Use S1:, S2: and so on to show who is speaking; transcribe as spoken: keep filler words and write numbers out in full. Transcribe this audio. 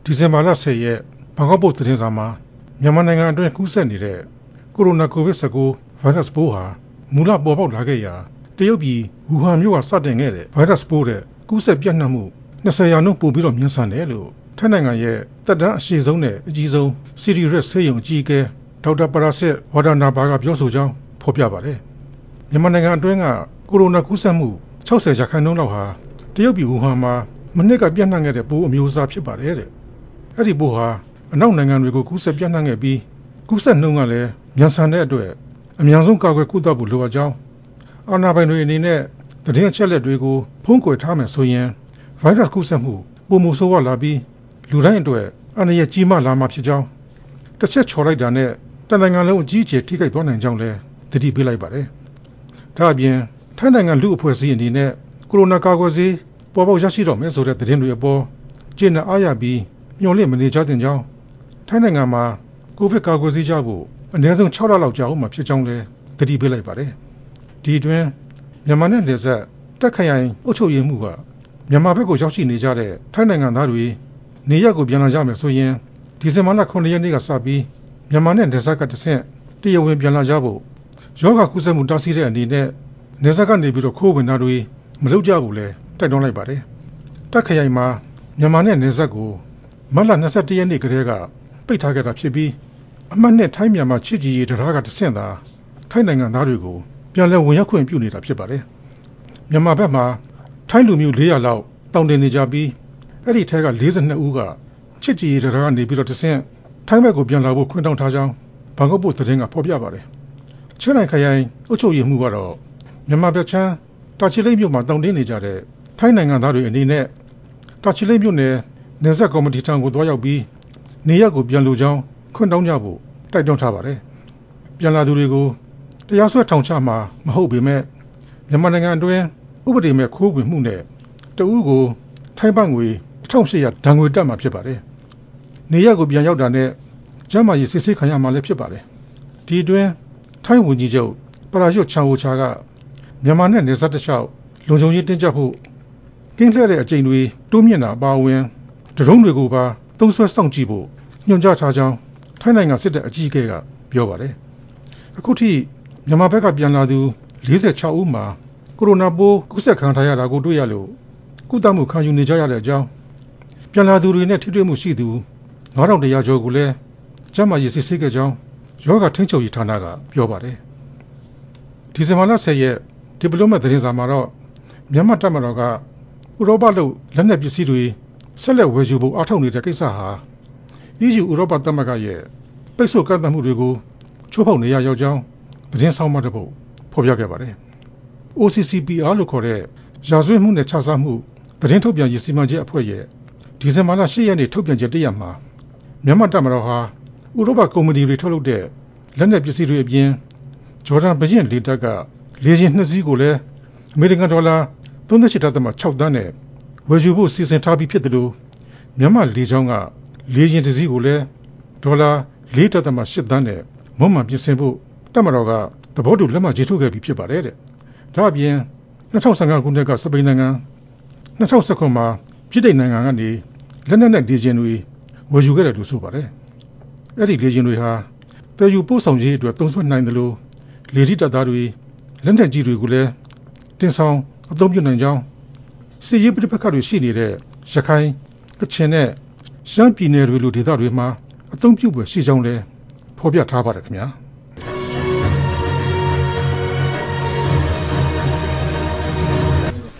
S1: ဒီဇင်ဘာလဆယ်ရက်ဘန်ကောက်ပို့သတင်းစာမှာမြန်မာနိုင်ငံအတွင်းကူးစက်နေတဲ့ကိုရိုနာကိုဗစ် ၁၉ ဗိုင်းရပ်စ်ပိုးဟာမူလပေါ်ပေါက်လာခဲ့ရာတရုတ်ပြည်ဝူဟန်မြို့ကစတင်ခဲ့တဲ့ဗိုင်းရပ်စ်ပိုးတဲ့ကူးစက်ပြန့်နှံ့မှု၂၀ရာခိုင်နှုန်းပိုပြီးတော့မြန်ဆန်တယ်လို့ထိုင်းနိုင်ငံရဲ့သက်တမ်းအရှည်ဆုံးနဲ့အကြီးဆုံးစီရီရက်ဆေးရုံအကြီးအကဲဒေါက်တာပရာစစ်ဝါဒါနာဘာကပြောဆိုကြောင်းဖော်ပြပါတယ်မြန်မာနိုင်ငံအတွင်းကကိုရိုနာကူးစက်မှု၆၀ရာခိုင်နှုန်းလောက်ဟာတရုတ်ပြည်ဝူဟန်မှာမနှစ်ကပြန့်နှံ့ခဲ့တဲ့ပိုးအမျိုးအစားဖြစ်ပါတယ်တဲ့အဲ့ဒီပိုးဟာအနောက်နိုင်ငံတွေကိုကူးစက်ပြန့်နှံ့ခဲ့ပြီးကူးစက်နှုန်းကလည်းမြန်ဆန်တဲ့အတွက်အများဆုံးကာကွယ်ကုသဖို့လိုအပ်ကြောင်းအာဏာပိုင်တွေအနေနဲ့သတင်းအချက်အလက်တွေကိုဖုံးကွယ်ထားမယ်ဆိုရင်ဗိုင်းရပ်စ်ကူးစက်မှုပိုမိုဆိုးဝါးလာပြီးလူတိုင်းအတွက်အန္တရာယ်ကြီးမားလာမှာဖြစ်ကြောင်းတစ်ချက်ချော်လိုက်တာနဲ့တနိုင်ငံလုံးအကြီးအကျယ်ထိခိုက်သွားနိုင်ကြောင်းလည်းသတိပေးလိုက်ပါတယ်ဒါအပြင်ထိုင်းနိုင်ငံလူ့အဖွဲ့အစည်းအနေနဲ့ကိုရိုနာကာကွယ်ဆေးပေါ်ပေါက်ရရှိတော့မယ်ဆိုတဲ့သတင်းတွေအပေါ်ကျေနပ်အားရပြီးညှော်လင့်မနေကြသင့်ကြောင်းထိုင်းနိုင်ငံမှာကိုဗစ်ကာကွယ်ဆေးရဖို့အနည်းဆုံး၆လလောက်ကြာအောင်မှဖြစ်ကြောင်းလည်းသတိပေးလိုက်ပါတယ်ဒီအတွင်းမြန်မာနဲ့နယ်စပ်တက်ခရိုင်အုပ်ချုပ်ရေးမှုကမြန်မာဘက်ကိုရောက်ရှိနေကြတဲ့ထိုင်းနိုင်ငံသားတွေနေရပ်ကိုပြန်လာကြမယ်ဆိုရင်ဒီဇင်ဘာလခုနှစ်ရက်နေ့ကစပြီးမြန်မာနဲ့နယ်စပ်ကတဆင့်တရားဝင်ပြန်လာကြဖို့ရောဂါကူးစက်မှုတားဆီးတဲ့အနေနဲ့နယ်စပ်ကနေပြီးတော့ခိုးဝင်တာတွေမလုပ်ကြဘူးလေတိုက်တွန်းလိုက်ပါတယ်တက်ခရိုင်မှာမြန်မာနဲ့နယ်စပ်ကိုမတ်လ၂၁ရက်နေ့ကတည်းကပိတ်ထားခဲ့တာဖြစ်ပြီးအမှတ်နဲ့ထိုင်းမြန်မာချစ်ကြည်ရေးတရားကတဆင့်သာထိုင်းနိုင်ငံသားတွေကိုပြန်လည်ဝင်ရောက်ခွင့်ပြုနေတာဖြစ်ပါတယ်မြန်မာဘက်မှာထိုင်းလူမျိုး၄၀၀လောက်တောင်းတင်နေကြပြီးအဲ့ဒီထဲက၄၂ဦးကချစ်ကြည်ရေးတရားကနေပြီးတော့တဆင့်ထိုင်းဘက်ကိုပြန်လာဖို့ခွင့်တောင်းထားကြောင်းဘန်ကောက်ပို့သတင်းကဖော်ပြပါတယ်ချင်းရိုင်ခရိုင်အုပ်ချုပ်ရေးမှုကတော့မြန်မာဘက်ချမ်းတာချီလိတ်မြို့မှာတောင်းတင်နေကြတဲ့ထိုင်းနိုင်ငံသားတွေအနေနဲ့တာချီလိတ်မြို့နယ်နယ်စပ်ကော်မတီထံကိုတွားရောက်ပြီးနေရပ်ကိုပြန်လိုကြောင်းခွင့်တောင်းကြဖို့တိုက်တွန်းထားပါတယ်ပြန်လာသူတွေကိုတရားစွဲထောင်ချမှာမဟုတ်ပေမဲ့မြန်မာနိုင်ငံအတွင်းဥပဒေမဲ့ခိုးဝင်မှုနဲ့တဦးကိုထိုင်းဘတ်ငွေ၁၈၀၀ဒဏ်ငွေတက်မှာဖြစ်ပါတယ်နေရပ်ကိုပြန်ရောက်တာနဲ့ကျန်းမာရေးစစ်ဆေးခံရမှာလည်းဖြစ်ပါတယ်ဒီအတွင်းထိုင်းဝန်ကြီးချုပ်ပရာရွတ်ချန်အိုချာကမြန်မာနဲ့နယ်စပ်တစ်လျှောက်လုံခြုံရေးတင်းကျပ်ဖို့ကင်းလှည့်တဲ့အကြိမ်တွေတိုးမြင့်တာအပါအဝင်ဒရုန်းတွေကိုပါသုံးစွဲစောင့်ကြည့်ဖို့ညွှန်ကြားထားကြောင်းထိုင်းနိုင်ငံစစ်တပ်အကြီးအကဲကပြောပါတယ်အခုထိမြန်မာဘက်ကပြန်လာသူ၄၆ဦးမှာကိုရိုနာပိုးကူးစက်ခံထားရတာကိုတွေ့ရလို့ကုသမှုခံယူနေကြရတဲ့အကြောင်းပြန်လာသူတွေနဲ့ထိတွေ့မှုရှိသူ၅၁၀၀ကျော်ကိုလည်းကျန်းမာရေးစစ်ဆေးခဲ့ကြောင်းရောဂါထိန်းချုပ်ရေးဌာနကပြောပါတယ်ဒီဇင်ဘာလ၁၀ရက်ဒီပလိုမတ်သတင်းစာမှာတော့မြန်မာတပ်မတော်ကဥရောပလို့လက်နက်ပစ္စည်းတွေဆက်လက်ဝယ်ယူဖို့အားထုတ်နေတဲ့ကိစ္စဟာအီးယူဥရောပသမဂ္ဂရဲ့ပိတ်ဆို့ကန့်သတ်မှုတွေကိုချိုးဖောက်နေရရောက်ကြောင်းသတင်းဆောင်မတစ်ပုဒ်ဖော်ပြခဲ့ပါတယ် အို စီ စီ ပီ အာ လို့ခေါ်တဲ့ရာဇဝတ်မှုနဲ့ခြစားမှုသတင်းထုတ်ပြန်ရေးစီမံချက်အဖွဲ့ရဲ့ဒီဇင်ဘာလ၈ရက်နေ့ထုတ်ပြန်ချက်တရက်မှာမြန်မာတပ်မတော်ဟာဥရောပကုမ္ပဏီတွေထုတ်လုပ်တဲ့လက်နက်ပစ္စည်းတွေအပြင်ဂျော်ဒန်ဘရင်လေတပ်ကလေယာဉ်နှစ်စီးကိုလည်းအမေရိကန်ဒေါ်လာ၃၈.၆သန်းနဲ့ဝယ်ယူဖို့စီစဉ်ထားပြီးဖြစ်တယ်လို့မြန်မာလေကြောင်းကလေယာဉ်တစ်စီးကိုလည်းဒေါ်လာ၄.၈သန်းနဲ့မွမ်းမံပြင်ဆင်ဖို့တပ်မတော်ကသဘောတူလက်မှတ်ရေးထိုးခဲ့ပြီးဖြစ်ပါတယ်တဲ့ဒါအပြင်၂၀၁၅ခုနှစ်ကစပိန်နိုင်ငံ၂၀၁၇မှာပြည်ထိုင်နိုင်ငံကနေလက်နက်နဲ့လေယာဉ်တွေဝယ်ယူခဲ့တယ်လို့ဆိုပါတယ်အဲ့ဒီလေယာဉ်တွေဟာတည်ယူပို့ဆောင်ရေးအတွက်သုံးစွဲနိုင်တယ်လို့လေထီးတပ်သားတွေလက်နက်ကြီးတွေကိုလည်းတင်ဆောင်အသုံးပြုနိုင်ကြောင်းစစ်ရေးပဋိပက္ခတွေရှိနေတဲ့ရခိုင်ကချင်နဲ့ရှမ်းပြည်နယ်တွေလိုဒေသတွေမှာအသုံးပြုဖွယ်ရှိကြောင်းလည်းဖော်ပြထားပါတယ်ခင်ဗျာ